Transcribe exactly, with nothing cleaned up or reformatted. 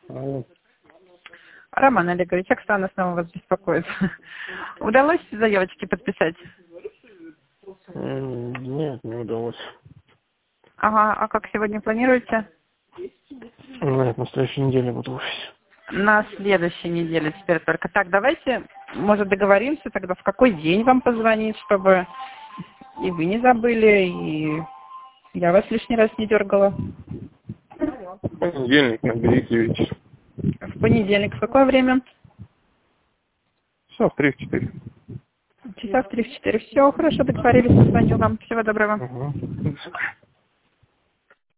Алло. Роман Олегович, Оксана снова вас беспокоит. Удалось заявочки подписать? М, Нет, не удалось. Ага, а как сегодня планируете? Нет, на следующей неделе буду в офисе. На следующей неделе теперь только. Так, давайте, может, договоримся тогда, в какой день вам позвонить, чтобы и вы не забыли, и я вас лишний раз не дергала. В понедельник наберите вечер. В понедельник в какое время? Все, в три, в четыре. Часа в три-четыре. Все, хорошо, договорились, позвоню вам. Всего доброго. Угу.